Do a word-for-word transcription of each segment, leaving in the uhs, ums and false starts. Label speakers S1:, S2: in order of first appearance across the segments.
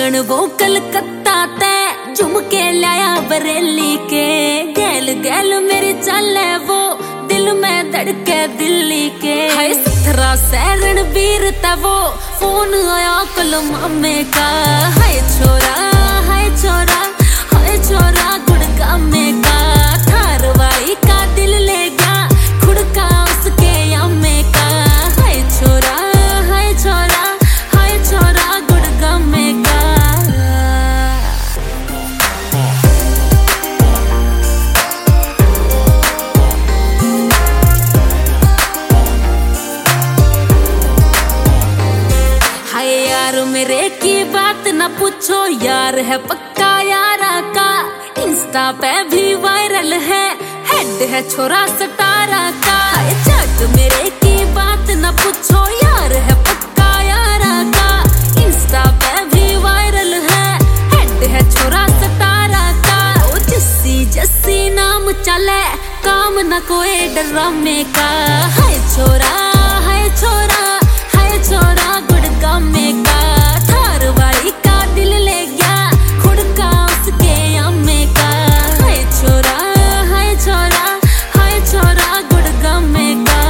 S1: लगन वो कलकत्ता ते झुमके लाया बरेली के। गैल गैल मेरी चल है वो दिल में धड़के दिल्ली के। हाय सत्रह सैरण वीर था वो फोन आया कल मामे का। हाय छोरा हाय छोरा हाय छोरा गुड़गामे का। थार वाली का दिल ले गया खुड़का उसके अम्मे का। हाय छोरा हाय छोरा हाय छोरा गुड़गामे का। हाय यार मेरे की बात न पूछो यार है पक्का यारा का। इंस्टा पे भी वायरल है हेड है छोरा सतारा का। हाय चट मेरे की बात न पूछो यार है पक्का यारा का। इंस्टा पे भी वायरल है हेड है छोरा सतारा का। ओ जस्सी जस्सी नाम चले काम न कोई डरामे का। हाय छोरा हाय छोरा हाय छोरा गुड़गामे का। थार वाली का दिल ले गया खुड़का उसके अम्मे का। हाय छोरा हाय छोरा हाय छोरा गुड़गामे का।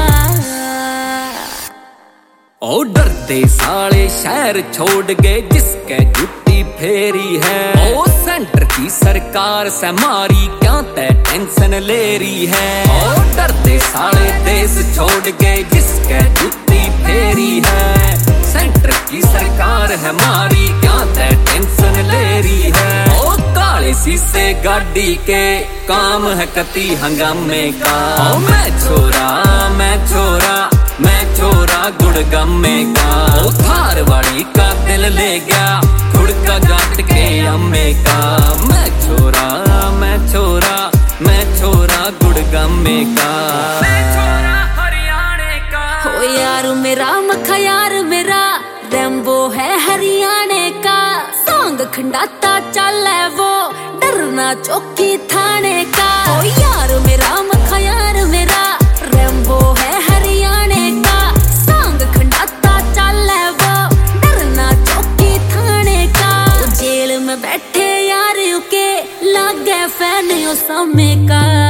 S2: ओ डरते साले शहर छोड़ गए जिसके जुत्ती फेरी है। ओ सेंटर की सरकार से मारी क्या ते टेंशन ले रही है। ओ डरते साले देश छोड़ गए जिसके जुत्ती फेरी है। सेंटर की सरकार है मारी क्या ते टेंशन ले रही है। ओ काले शीशे गाड़ी के काम है कति हंगामे का। ओ मैं छोरा मैं छोरा मैं छोरा गुड़गामे का। ओ थार वाली का दिल ले गया खुड़का गाट के अम्मे का। मैं छोरा मैं छोरा मैं छोरा गुड़गामे का। मैं छोरा हरियाणे का।
S1: हो यार मेरा मखा यार मेरा रैम्बो है हरियाणे का। सांग खंडाता चल है वो डरना चौकी थाने का। ओ यार मेरा मखा यार मेरा रैम्बो है हरियाणे का। सांग खंडाता चल है वो डरना चौकी थाने का। ओ जेल में बैठे यार के लागे फैन यो समय का।